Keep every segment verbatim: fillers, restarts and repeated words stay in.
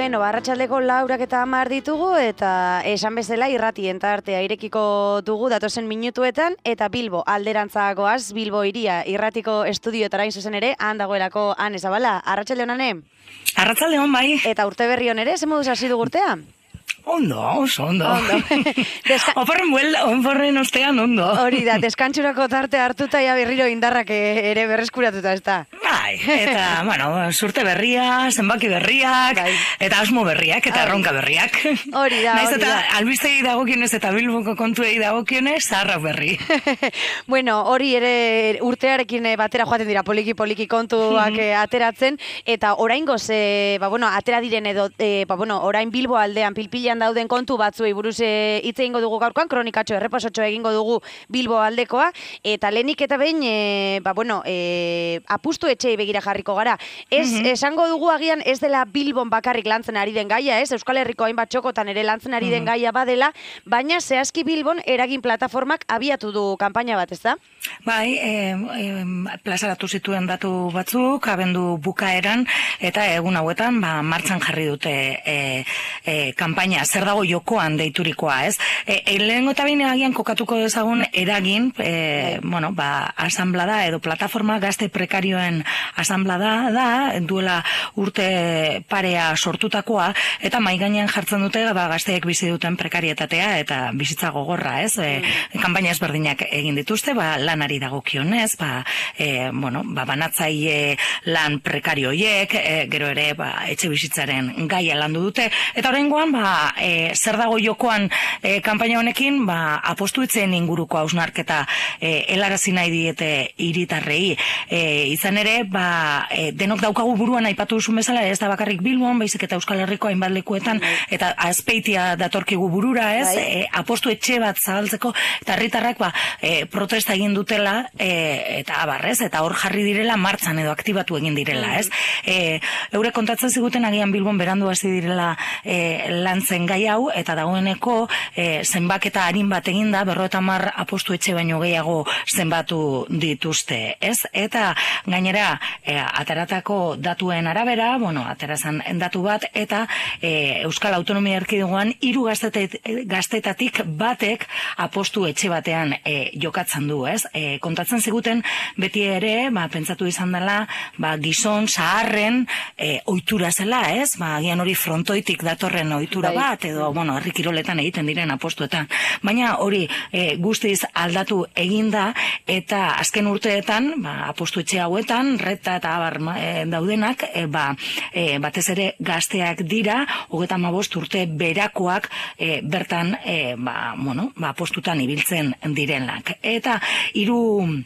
Beno, arratsaldeko laurak eta hamar ditugu eta esan bezala irratien tartea irekiko dugu datozen minutuetan eta Bilbo alderantzagoaz, Bilbo iria irratiko estudioetara hain zuzen ere, han dagoelako Ane Zabala. Arratsalde on, Ane? Arratsalde on, bai. Eta urte berri on ere, ze moduz hasi du urtea? Ondo, oso ondo. Ondo. Deska... Oporren buelda, onforren ostean ondo. Hori da, deskantsurako tarte hartuta ja berriro indarrak ere berreskuratuta ez da. Bai, eta, bueno, surte berria, zenbaki berriak, bai. Eta asmo berriak, eta erronka berriak. Hori da, Naiz hori eta da. albistegi dagokionez eta Bilboko kontuei dagokionez, zaharrak berri. Bueno, hori ere urtearekin batera joaten dira poliki-poliki kontuak ateratzen, eta oraingoz, e, ba, bueno, atera diren edo, e, ba, bueno, orain Bilbo aldean pilpilan dauden kontu batzuei buruz hitz egingo dugu gaurkoan, kronikatxo errepasotxo egingo dugu Bilbo aldekoa, eta lehenik eta behin, e, ba, bueno, e, apustu etxei begira jarriko gara. Ez, mm-hmm. Esango dugu agian ez dela Bilbon bakarrik lantzen ari den gaia, ez? Euskal Herriko hainbat txokotan ere lantzen ari den gaia badela, baina zehazki Bilbon eragin plataformak abiatu du kanpaina bat, ez da? Bai, e, e, plazaratu zituen datu batzuk, abendu bukaeran, eta egun hauetan, ba, martxan jarri dute e, e, kanpaina, zer dago jokoan deiturikoa, ez? E, e, lehengo eta behin agian kokatuko dezagun eragin, e, bueno, ba, asamblada edo plataforma gazte prekarioen asamblada da, duela urte parea sortutakoa, eta mai gainean jartzen dute, ba, gazteek bizi duten prekarietatea eta bizitza gogorra, ez? E, kanpaina ezberdinak egin dituzte, ba, lanari dagokionez, ba, e, bueno, ba, banatzaile lan prekarioiek, e, gero ere, ba, etxe bizitzaren gaia landu dute, eta oraingoan, ba, e, zer dago jokoan e, kanpaina honekin, ba, apostu itzen inguruko hausnarketa e, helarazi nahi diete hiritarrei. E, izan ere, ba, e, denok daukagu buruan aipatu duzun bezala, ez da bakarrik Bilbon, baizik eta Euskal Herriko hainbat lekuetan, eta Azpeitia datorkigu burura, ez? E, apostu etxe bat zabaltzeko, eta herritarrak ba, e, protesta egin dutela, e, eta abarrez, eta hor jarri direla martxan edo aktibatu egin direla, ez? E, eure kontatzen ziguten agian Bilbon berandu hasi direla e, lantzen gai hau, eta dagoeneko e, zenbaketa harin bat eginda, berrogeita hamar apostu etxe baino gehiago zenbatu dituzte, ez? Eta gainera, e, ateratako datuen arabera, bueno, aterazan datu bat, eta e, Euskal Autonomia Erkidegoan hiru gaztetatik batek apostu etxe batean e, jokatzen du, ez? E, kontatzen ziguten beti ere, ba, pentsatu izan dela, ba, gizon zaharren e, ohitura zela, ez? Ba, agian hori frontoitik datorren ohitura bat, edo, bueno, herri kiroletan egiten diren apostuetan. Baina hori e, guztiz aldatu eginda, eta azken urteetan, ba, apostu etxe hauetan, reta eta abar e, daudenak, e, ba, e, batez ere gazteak dira, hogeita hamabost urte berakoak e, bertan, e, ba, bueno, ba, apostutan ibiltzen direnak. Eta hiru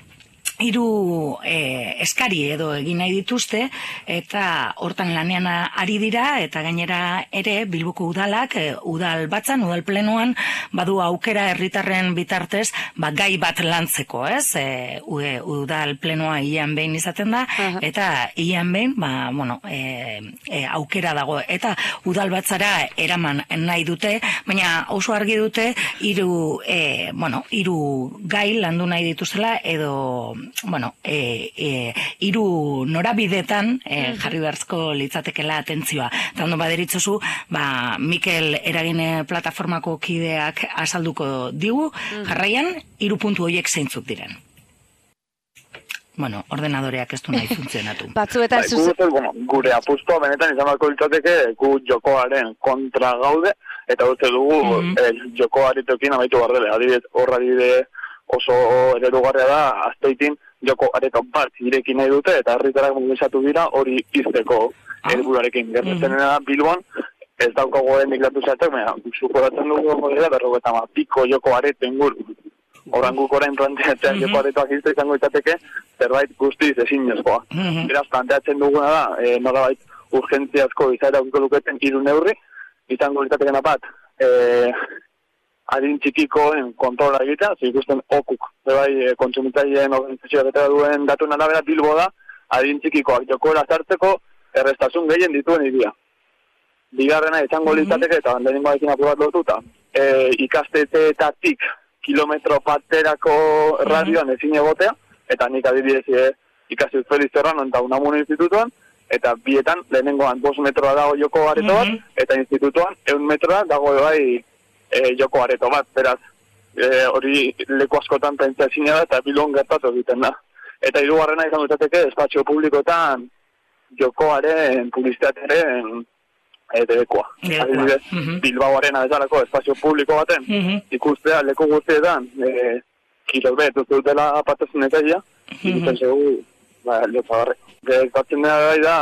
hiru e, eskari edo egin nahi dituzte, eta hortan lanean ari dira, eta gainera ere Bilboko udalak, e, udal batzan, udal plenoan, badu aukera herritarren bitartez, ba, gai bat lantzeko, ez? E, udal plenoa ian behin izaten da, uh-huh. Eta ian behin, ba, bueno, e, e, aukera dago, eta udal batzara eraman nahi dute, baina oso argi dute, hiru, e, bueno, hiru gai landu nahi dituzela, edo bueno, e, e, iru norabidetan e, jarri behartzko litzatekela atentzioa. Eta ondo baderitzozu, ba, Mikel eragine plataformako kideak azalduko digu, jarraian, hiru puntu horiek zeintzuk diren. Bueno, ordenadoreak ez du nahi funtzionatu. Batzuetan bai, gu, bueno, gure apustua benetan izan barko litzateke gu jokoaren kontra gaude, eta uste dugu mm-hmm. e, jokoari tokin amaitu bardele. Adibidez, horra adibide oso eredugarria da, Azpeitin joko areto bat irekin nahi dute, eta herritarrak mobilizatu dira hori izteko helburuarekin. Gertatzen da Bilbon, ez daukago emigratu zatek, mea, suporatzen dugu modela, berrogeta ma, piko joko areto inguru. Horan guk orain planteatzen mm-hmm. joko aretoak izte izango izateke, zerbait guztiz ezinezkoa. Mm-hmm. Beraz, planteatzen duguna da, e, nolabait urgentziazko izaera aukiko luketen hiru neurri, izango izateken bat, e, adin txikikoen kontrola egitea, ikusten okuk, bebai, kontsumitzaileen organizazioa betera duen datuen arabera Bilbo da, adin txikikoak jokoera zartzeko errestasun gehien dituen iria. Bigarrena izango litzateke, eta lehenengo ekin apurat lotuta, e, ikastetetatik kilometro paterako radioan ezin egotea, eta nik adibidez e, ikasi Feliz Serrano eta Unamuno institutuan, eta bietan lehenengoan bost metroa dago joko areto bat, eta institutuan eun metroa dago bai e, joko areto bat, beraz, e, hori leku askotan pentsa ezina da, eta Bilbon gertatu egiten da. Eta hirugarrena izan dutateke, espazio publikoetan jokoaren, publizitatearen e, debekoa. Adibidez, Bilbaoaren bezalako espazio publiko baten, ikustea leku guztietan, e, kilobet dut dutela patasun etaia, ikusten zegu, ba, leopagarre. Gertatzen da da,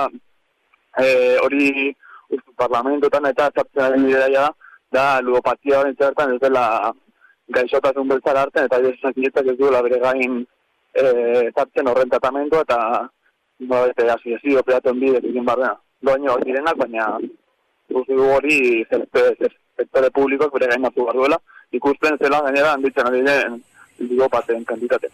hori parlamentotan eta zartzen ari bidea da, da ludopatia horren zertan ez dela gaixotasun beltzara hartzen, eta ez zakiletak ez duela bere gain zartzen horren tratamendu, eta no, bete asiezio peaten bidez egin barrena. Doaino hori direnak, baina guzti du hori sektore publikoak bere gain hartu behar duela, ikusten zela gainera handitzen ari den ludopaten kantitate.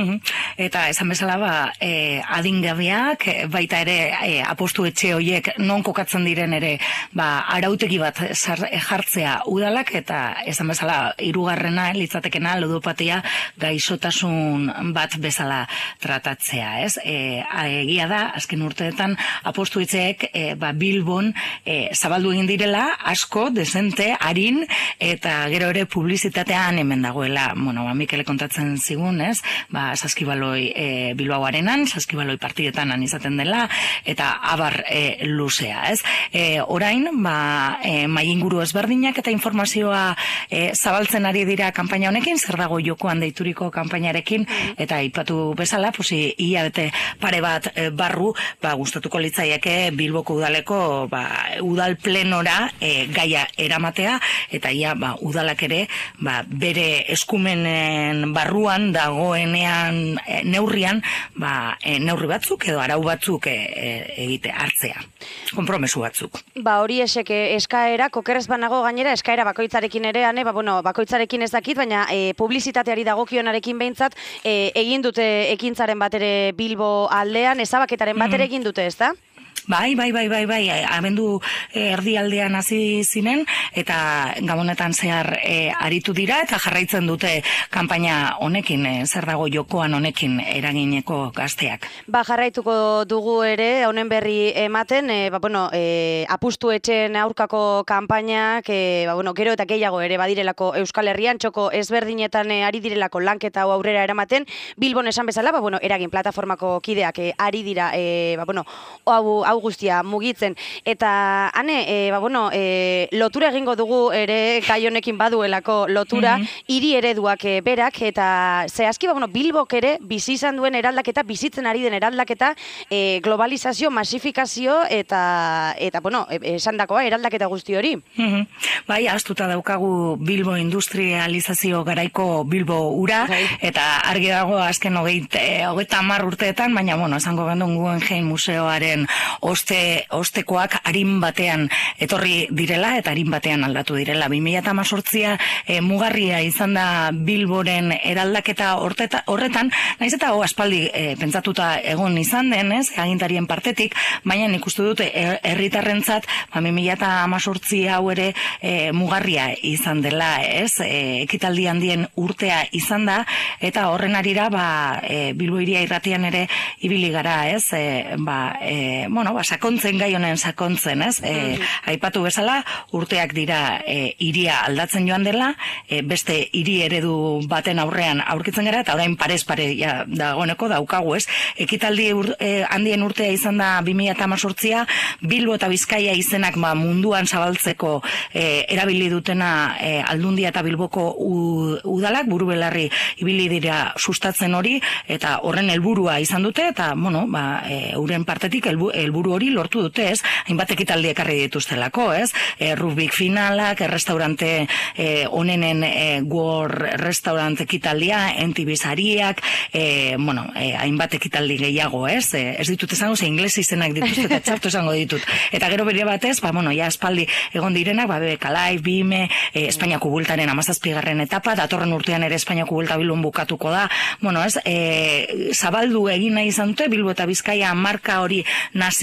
Eta esan bezala ba, e, adingabeak, baita ere e, apostu etxe horiek non kokatzen diren ere ba, arautegi bat zar, jartzea udalak, eta esan bezala hirugarrena litzatekena ludopatia gaixotasun bat bezala tratatzea, ez? E, egia da, azken urteetan apostu etxeek e, ba, Bilbon e, zabaldu egin direla, asko, desente, harin, eta gero ere publizitatean hemen dagoela, bueno, ba, Mikele kontatzen zigun, ez? Ba, saskibaloi e, Bilbao arenan, saskibaloi partidetan izaten dela, eta abar e, luzea, ez? E, orain, ba, e, mai inguru ezberdinak eta informazioa e, zabaltzen ari dira kanpaina honekin, zer dago jokoan deituriko kanpainarekin, eta aipatu bezala, posi, ia bete pare bat e, barru, ba, gustatuko litzaieke Bilboko udaleko, ba, udal plenora e, gaia eramatea, eta ia, ba, udalak ere, ba, bere eskumenen barruan dagoenean neurrian ba, e, neurri batzuk edo arau batzuk e, e, egite hartzea, konpromesu batzuk. Ba hori esek eskaera, kokerrez banago gainera eskaera bakoitzarekin ere, ane, ba, bueno, bakoitzarekin ez dakit, baina e, publizitateari dagokionarekin behintzat e, egin dute ekintzaren bat ere Bilbo aldean, ezabaketaren bat ere egin dute, ez da? Bai, bai, bai, bai, bai, abendu erdialdean hasi zinen, eta gabonetan zehar e, aritu dira, eta jarraitzen dute kanpaina honekin, e, zer dago jokoan honekin eragineko gazteak. Ba, jarraituko dugu ere, honen berri ematen, e, ba, bueno, e, apustu etxen aurkako kanpainak, e, ba, bueno, gero eta gehiago ere badirelako Euskal Herrian, txoko ezberdinetan e, ari direlako lanketa hau aurrera eramaten, Bilbon esan bezala, ba, bueno, eragin plataformako kideak e, ari dira, e, ba, bueno, hau hau guztia mugitzen, eta ane, e, ba, bueno, e, lotura egingo dugu ere gai honekin baduelako lotura, hiri mm-hmm. ereduak e, berak, eta zehazki, ba, bueno, Bilbok ere bizi izan duen eraldaketa, bizitzen ari den eraldaketa, e, globalizazio, masifikazio, eta, eta bueno, esan dakoa, eraldaketa guzti hori. Mm-hmm. Bai, astuta daukagu Bilbo industrializazio garaiko Bilbo ura, bai. Eta argi dago azken hogeita hamar urteetan, baina, bueno, esango gendun Guggenheim museoaren oste, ostekoak harin batean etorri direla eta harin batean aldatu direla. bi mila hemezortzia e, mugarria izan da Bilboren eraldaketa horteta, horretan, naiz eta ho aspaldi e, pentsatuta egon izan denez, agintarien partetik, baina nik uste dute herritarrentzat ba, bi mila hemezortzi hau ere e, mugarria izan dela, ez? E, ekitaldi handien urtea izan da, eta horren arira ba, e, Bilbo hiria irratian ere ibili gara, ez? E, ba, e, bueno, ba, sakontzen gai honen sakontzen, ez? E, aipatu bezala, urteak dira e, iria aldatzen joan dela, e, beste hiri eredu baten aurrean aurkitzen gara, eta orain parez pare ja, dagoeneko daukagu, ez? Ekitaldi ur, e, handien urtea izan da bi mila hemezortzia, Bilbo eta Bizkaia izenak ba, munduan zabaltzeko e, erabili dutena e, Aldundia eta Bilboko u, udalak, buru belarri ibili dira sustatzen hori, eta horren helburua izan dute, eta, bueno, ba, e, euren partetik helbu, helburu hori lortu dute, ez? Hainbat ekitaldi ekarri dituztelako, ez? E, Rubik finalak, restaurante e, onenen e, World Restaurant ekitaldia, entibizariak, e, bueno, e, hainbat ekitaldi gehiago, ez? E, ez ditut esango, ze ingles izenak dituzte eta txartu esango ditut. Eta gero bere batez, ba, bueno, ja espaldi egon direnak, ba, B B K Live, Bime, e, Espainiako Bueltaren hamazazpigarren etapa, datorren urtean ere Espainiako Buelta Bilbon bukatuko da, bueno, ez? E, zabaldu egin nahi izan dute, Bilbo eta Bizkaia marka hori nazio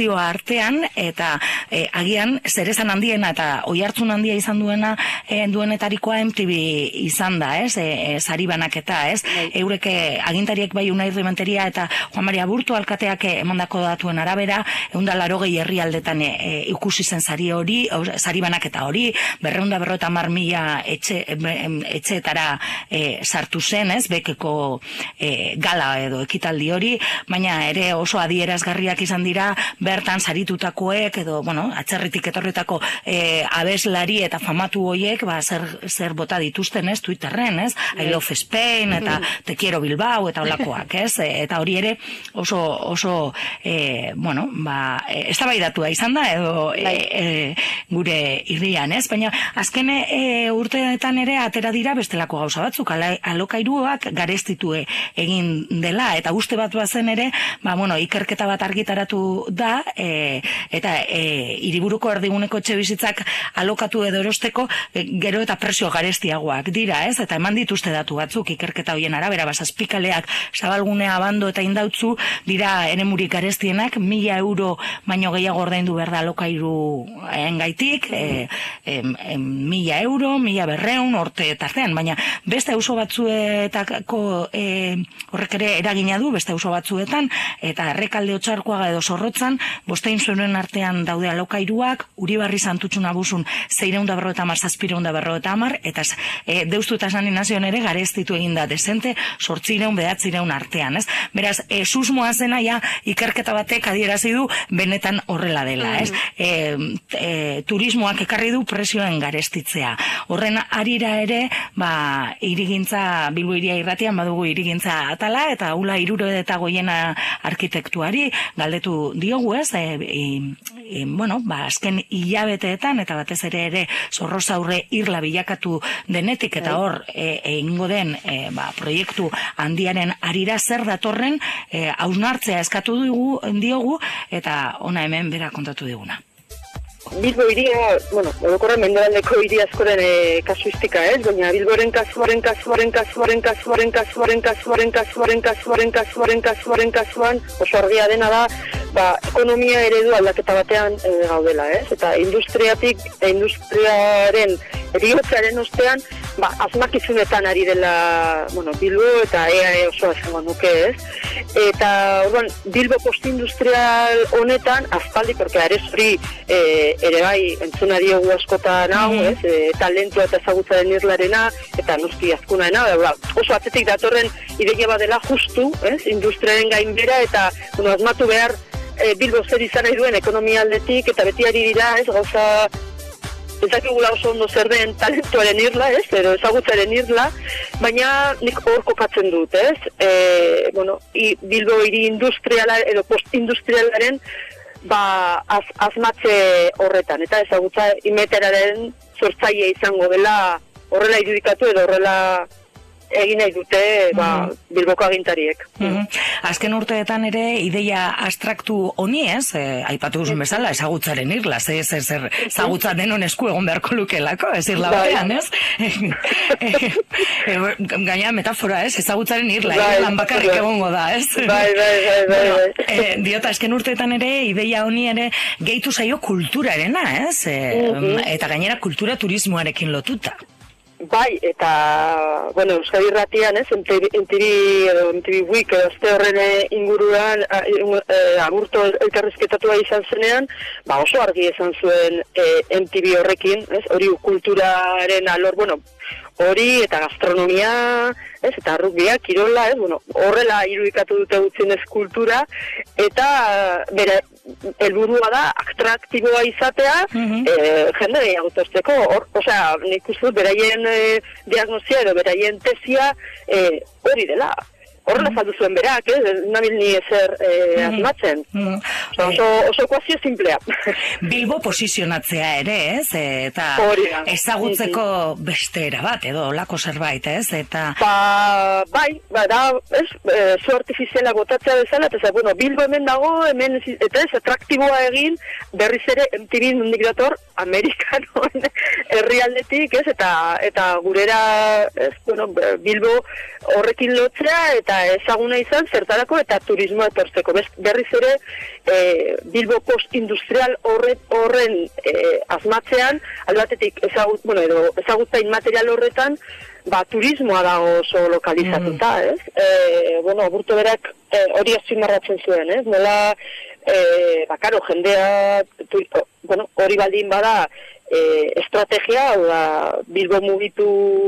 medioa artean, eta e, agian zerezan handiena eta oihartzun handia izan duena e, duenetarikoa M T V izan da, ez? E, e, sari banaketa, ez? Eurek agintariek bai Unai Rimenteria eta Juan Maria Burto alkateak emandako datuen arabera, ehun eta laurogei herrialdetan e, e, ikusi zen sari hori, sari banaketa hori, berrehun eta berrogeita hamar mila etxe, etxeetara e, sartu zen, ez? Bekeko e, gala edo ekitaldi hori, baina ere oso adierazgarriak izan dira bertan saritutakoek edo, bueno, atzerritik etorritako e, abeslari eta famatu hoiek, ba, zer, zer bota dituzten, ez, Twitterren, ez, I love Spain, eta te quiero Bilbao, eta olakoak, ez, eta hori ere oso, oso, e, bueno, ba, eztabaidatua izan da, edo e, e, gure irrian, ez, baina azken e, urteetan ere atera dira bestelako gauza batzuk, alokairuak garestitu egin dela, eta uste bat bazen ere, ba, bueno, ikerketa bat argitaratu da, e, eta e, hiriburuko erdiguneko etxebizitzak alokatu edo erosteko e, gero eta presio garestiagoak dira, ez? Eta eman dituzte datu batzuk ikerketa hoien arabera, basazpikaleak Zabalgunea, Abando eta Indautzu dira eremurik garestienak, mila euro baino gehiago ordaindu behar da alokairu engaitik, e, e, e, mila euro, mila berreun, orte tartean, baina beste auzo batzuetako e, horrek ere eragina du, beste auzo batzuetan, eta Errekalde, Otxarkoaga edo Zorrotzan, bostein zuen artean daude alokairuak, Uribarri, Santutxu, Nabusun, zeireun da berro eta hamar, zazpireun da berro eta hamar, eta e, deustu eta San Inazion ere garestitu egin da desente, sortzireun, behatzireun artean, ez? Beraz, e, susmoa zena ja, ikerketa batek adierazi du benetan horrela dela, ez? E, e, turismoak ekarri du presioen garestitzea. Horren arira ere, ba, irigintza, Bilbo Hiria Irratian badugu irigintza atala, eta ula hiruro eta goiena arkitektuari galdetu diogu, ez, e, e, e, bueno, ba, azken hilabeteetan, eta batez ere ere Zorrozaurre irla bilakatu denetik, eta hor, egingo e, den, e, ba, proiektu handiaren arira zer datorren, e, hausnartzea eskatu dugu, diogu, eta ona hemen bera kontatu diguna. Bilbo hiria, bueno, orokorra mendebaldeko hiri askoren e, kasuistika, ez? Baina Bilboren kasuaren, kasuaren, kasuaren, kasuaren, kasuaren, kasuaren, kasuaren, kasuaren, kasuaren, kasuaren, kasuan, oso argia dena da, ba, ekonomia eredu aldaketa batean e, gaudela, ez? Eta industriatik, industriaren eriotzaren ostean, ba, asmakizunetan ari dela, bueno, Bilbo eta E A E oso esango nuke, ez? Eta, orduan, Bilbo postindustrial honetan, aspaldi, porque arez hori e, ere bai, entzuna diogu askotan hau, mm-hmm. ez, e, talentua eta ezagutzaren irlarena, eta noski azkunaena, ba, oso atzetik datorren ideia badela justu, ez, industriaren gainbera, eta, bueno, asmatu behar e, Bilbo zer izan nahi duen ekonomia aldetik, eta beti ari dira, ez, gauza, ez dakigula oso ondo zer den talentuaren irla, ez, edo ezagutzaren irla, baina nik hor kokatzen dut, ez, e, bueno, i, Bilbo hiri industriala, edo postindustrialaren, ba, az, azmatze horretan, eta ezagutza imeteraren sortzaile izango dela horrela irudikatu edo horrela egin nahi dute ba, Bilboko agintariek. Mm-hmm. Azken urteetan ere ideia abstraktu honi, ez, e, aipatu guzun bezala, ezagutzaren irla, zer, zer, zer, ezagutza denon esku egon beharko lukelako, ez irla batean, ez? Gaina metafora, ez, ezagutzaren irla, irlan bakarrik egongo da, ez? Bai, bai, bai, bai. Bueno, e, diota, azken urteetan ere, ideia honi ere gehitu zaio kulturarena, ez? E, mm-hmm. Eta gainera kultura turismoarekin lotuta. Bai, eta, bueno, Euskadi Irratian, ez, M T V edo M T V Week edo azte horren inguruan agurto elkarrizketatua izan zenean, ba oso argi esan zuen e, M T V horrekin, ez, hori kulturaren alor, bueno, hori eta gastronomia, ez, eta rugbia, kirola, ez, bueno, horrela irudikatu dute gutxienez kultura, eta bere, helburua da atraktiboa izatea, mm-hmm. e, jende gehiagotosteko, osea, nik uste dut beraien e, diagnosia edo beraien tesia e, hori dela. Horrela saldu zuen berak, eh? Nabil ni ezer eh, asmatzen. Mm. Oso, oso ekuazio simplea. Bilbo posizionatzea ere, ez? Eta ezagutzeko beste era bat, edo olako zerbait, ez? Eta... Ba, bai, ba, da, ez, e, zu artifiziala botatzea bezala, eta bueno, Bilbo hemen dago, hemen, eta ez, atraktiboa egin, berriz ere M T V nondik dator, amerikanoen herrialdetik, ez? Eta, eta gurera, ez, bueno, Bilbo horrekin lotzea, eta ezaguna izan zertarako eta turismoa etortzeko. Berriz ere, e, Bilbo postindustrial horre, horren e, asmatzean, albatetik ezagut, bueno, edo ezagutza inmaterial horretan, ba, turismoa dago oso lokalizatuta, mm. ez? E, bueno, Aburto berak e, hori azpimarratzen zuen, ez? Nola, e, ba, karo, jendea, tu, bueno, hori baldin bada, e, estrategia, hau da, Bilbo mugitu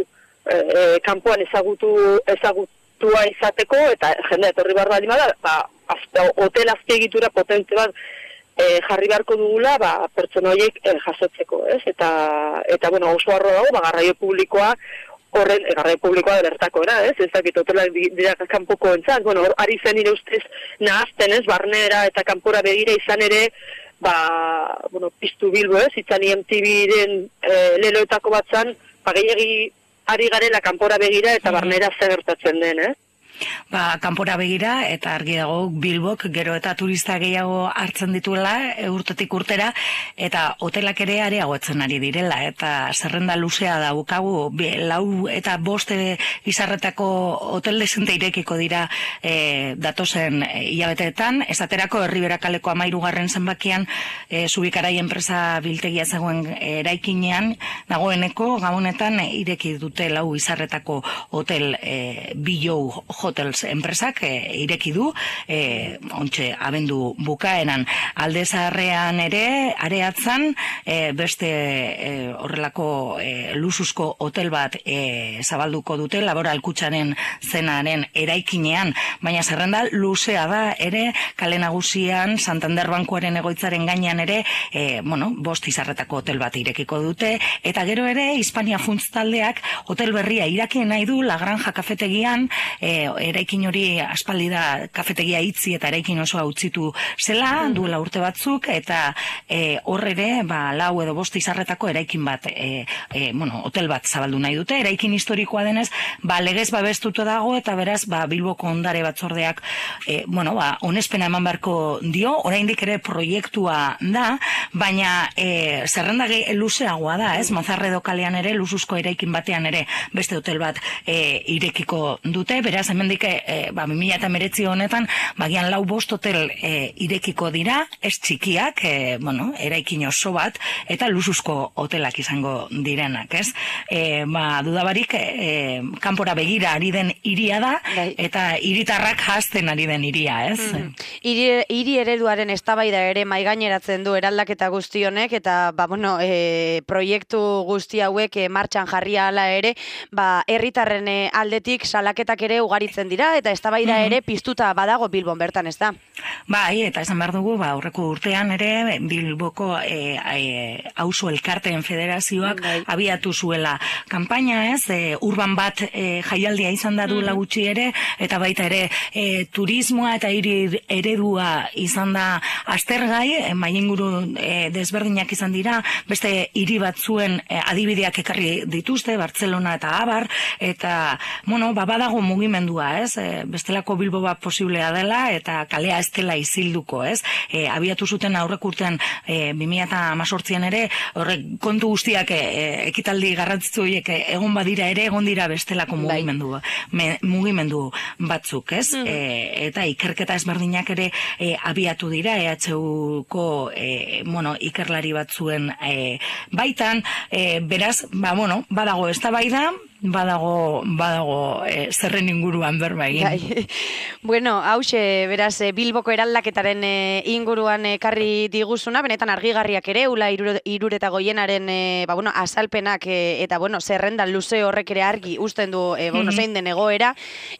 e, e, kanpoan ezagutu, ezagutua izateko, eta jendea etorri behar baldin bada, ba, azte, hotel azpiegitura potente bat e, jarri beharko dugula, ba, pertsona horiek e, jasotzeko, ez? Eta, eta bueno, oso arro dago, ba, garraio publikoa, horren, garraio publikoa da bertako, ez? Ez dakit, hotelak dira kanpoko entzat, bueno, ari zen nire ustez nahazten, ez? Barnera eta kanpora begira izan ere, ba, bueno, piztu Bilbo, ez? Itzan I M T V-den e, leloetako batzan, ba, gehiagi ari garela kanpora begira eta barnera zer gertatzen den, ez? Ba, kanpora begira eta argi dago Bilbok gero eta turista gehiago hartzen dituela e, urtetik urtera eta hotelak ere areagotzen ari direla eta zerrenda luzea daukagu lau eta boste izarretako hotel desente irekiko dira e, datozen hilabeteetan, esaterako Herriberakaleko hamahirugarren zenbakian e, Zubikarai enpresa biltegia zegoen eraikinean dagoeneko gabonetan ireki dute lau izarretako hotel e, Bilou Hotels enpresak e, ireki du e, ontxe abendu bukaeran alde zaharrean ere areatzan e, beste e, horrelako e, luzuzko hotel bat e, zabalduko dute Laboral Kutxaren zenaren eraikinean, baina zerrenda luzea da ere kale nagusian Santander Bankuaren egoitzaren gainean ere e, bueno, bost izarretako hotel bat irekiko dute eta gero ere Hispania Funts taldeak hotel berria iraki nahi du La Granja kafetegian e, eraikin hori aspaldi da kafetegia itzi eta eraikin osoa utzitu zela duela urte batzuk eta e, hor ere ba, lau edo bost izarretako eraikin bat e, e, bueno, hotel bat zabaldu nahi dute eraikin historikoa denez ba, legez babestuto dago eta beraz ba, Bilboko ondare batzordeak e, bueno, ba, onespena eman beharko dio oraindik ere proiektua da baina e, zerrenda luzeagoa da ez Mazarredo kalean ere luzuzko eraikin batean ere beste hotel bat e, irekiko dute beraz hemendik e, ba, bi mila hemeretzi honetan bagian lau bost hotel e, irekiko dira, ez txikiak, e, bueno, eraikin oso bat, eta luzuzko hotelak izango direnak, ez? E, ba, dudabarik, e, kanpora begira ari den hiria da, Dai. Eta hiritarrak jazten ari den hiria, ez? Mm. Hiri, hiri ereduaren eztabaida ere maigaineratzen du eraldaketa guzti honek, eta, ba, bueno, e, proiektu guzti hauek e, martxan jarria ala ere, ba, herritarren aldetik salaketak ere ugaritzen dira, eta eztabaida ere piztuta badago Bilbon bertan, ez da? Bai, eta esan behar dugu, ba, aurreko urtean ere Bilboko e, e, auzo elkarteen federazioak bai. Abiatu zuela kanpaina, ez? E, urban bat e, jaialdia izan da duela gutxi ere, eta baita ere e, turismoa eta hiri eredua izan da aztergai, e, mailinguru e, desberdinak izan dira, beste hiri batzuen e, adibideak ekarri dituzte, Bartzelona eta Abar, eta, bueno, ba, badago mugimendua, ez? E, bestelako Bilbo bat posiblea dela eta kalea ez dela izilduko, ez? E, abiatu zuten aurrek urtean e, bi mila hemezortzian ere horrek kontu guztiak e, ekitaldi garrantzitsu horiek egon badira ere egon dira bestelako mugimendu, me, mugimendu batzuk, ez? Mm. E, eta ikerketa ezberdinak ere e, abiatu dira E H Uko e, bueno, ikerlari batzuen e, baitan, e, beraz, ba, bueno, badago eztabaida, badago badago e, zerren inguruan berba egin. Gai. Bueno, hauxe, beraz, Bilboko eraldaketaren e, inguruan ekarri diguzuna, benetan argigarriak ere, ula irureta goienaren e, ba, bueno, azalpenak e, eta bueno, zerrendan luze horrek ere argi usten du e, bueno, zein den egoera,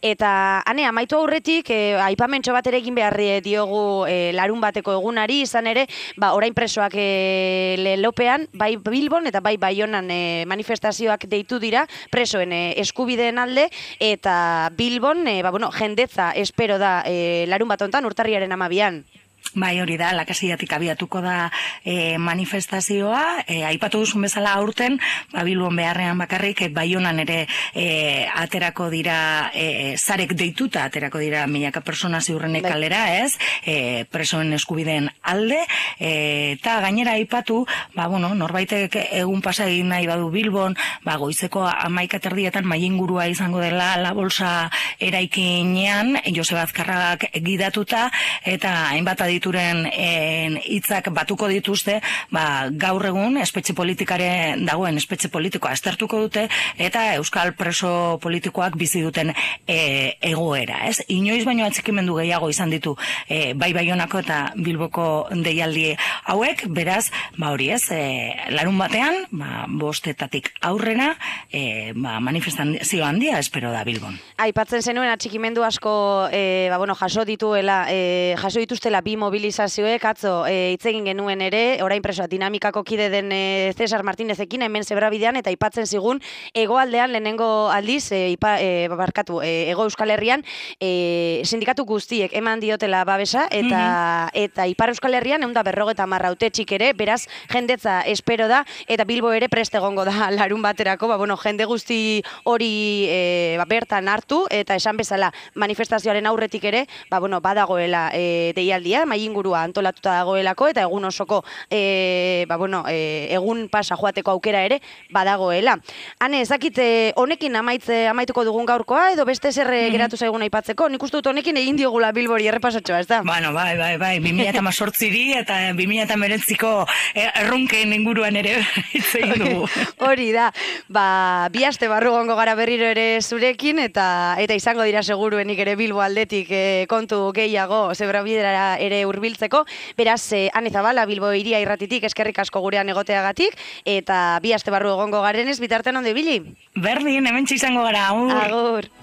eta ane, amaitu aurretik, e, aipamentxo bat ere egin beharri diogu e, larun bateko egunari, izan ere, ba, orain presoak e, lelopean, bai Bilbon eta bai Baionan e, manifestazioak deitu dira, preso eskubideen alde eta Bilbon, e, ba, bueno, jendetza espero da e, larun bat hontan urtarriaren amabian. Bai, hori da, lakasiatik abiatuko da e, manifestazioa, e, aipatu duzun bezala aurten, ba, Bilbon beharrean bakarrik, e, Baionan ere e, aterako dira, e, zarek deituta aterako dira milaka persona ziurrenek kalera, ez, e, presoen eskubideen alde, e, eta gainera aipatu, ba, bueno, norbaitek egun pasa egin nahi badu Bilbon, ba, goizeko amaika terdietan mailingurua izango dela la bolsa eraikinean, Joseba Azkarragak gidatuta, eta hainbat adituren hitzak batuko dituzte, ba, gaur egun espetxe politikare dagoen espetxe politikoa aztertuko dute, eta euskal preso politikoak bizi duten e, egoera, ez? Inoiz baino atxikimendu gehiago izan ditu e, bai Baionako eta Bilboko deialdi hauek, beraz, ba hori ez, e, larun batean, ba, bostetatik aurrera, e, ba, manifestazio handia espero da Bilbon. Aipatzen zenuen atxikimendu asko e, ba, bueno, jaso dituela, e, jaso dituztela bi mobilizazioek, atzo hitz egin genuen ere, orain presoa dinamikako kide den e, Cesar Martinezekin hemen Zebrabidean, eta aipatzen zigun hegoaldean lehenengo aldiz, e, ipa, e, barkatu, e, Hego Euskal Herrian e, sindikatu guztiek eman diotela babesa, eta mm-hmm. eta Ipar Euskal Herrian ehun eta berrogeta hamar hautetxik ere, beraz jendetza espero da, eta Bilbo ere prest egongo da larun baterako, ba, bueno, jende guzti hori e, ba, bertan hartu, eta esan bezala manifestazioaren aurretik ere, ba, bueno, badagoela e, deialdia, mailingurua antolatuta dagoelako, eta egun osoko e, ba, bueno, e, egun pasa joateko aukera ere badagoela. Hane, ezakit, e, honekin amaitze, amaituko dugun gaurkoa, edo beste zer mm-hmm. geratu zaigun aipatzeko, nik uste dut honekin egin diogula Bilbori errepasatxoa, ez da? Bueno, bai, bai, bai, bi mila hemezortziri eta bi mila hemeretziko erronken inguruan ere hitz egin dugu. Hori da, ba, bi aste barru gongo gara berriro ere zurekin, eta eta izango dira seguruenik ere Bilbo aldetik e, kontu gehiago Zebrabidera ere hurbiltzeko. Beraz, eh, Ane Zabala, Bilbo Hiria irratitik eskerrik asko gurean egoteagatik, eta bi aste barru egongo garenez, bitartean ondo ibili. Berdin, hementxe izango gara. Agur. Agur.